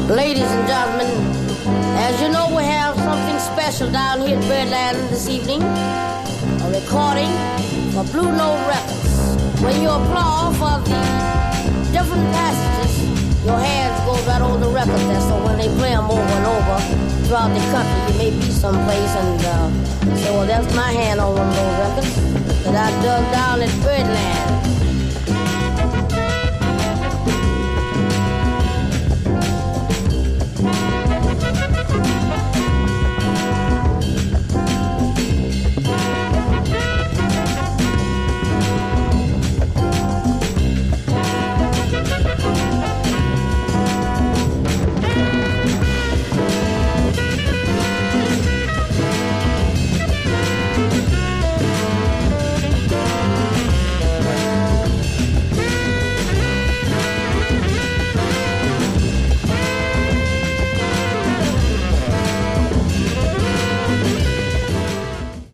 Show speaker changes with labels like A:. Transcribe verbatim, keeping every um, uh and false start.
A: Ladies and gentlemen, as you know, we have something special down here at Birdland this evening. A recording for Blue Note Records. When you applaud for the different passages, your hands go right over the record there, so when they play them over and over throughout the country, you may be someplace and uh, say, well, that's my hand on one of those records that I dug down at Birdland.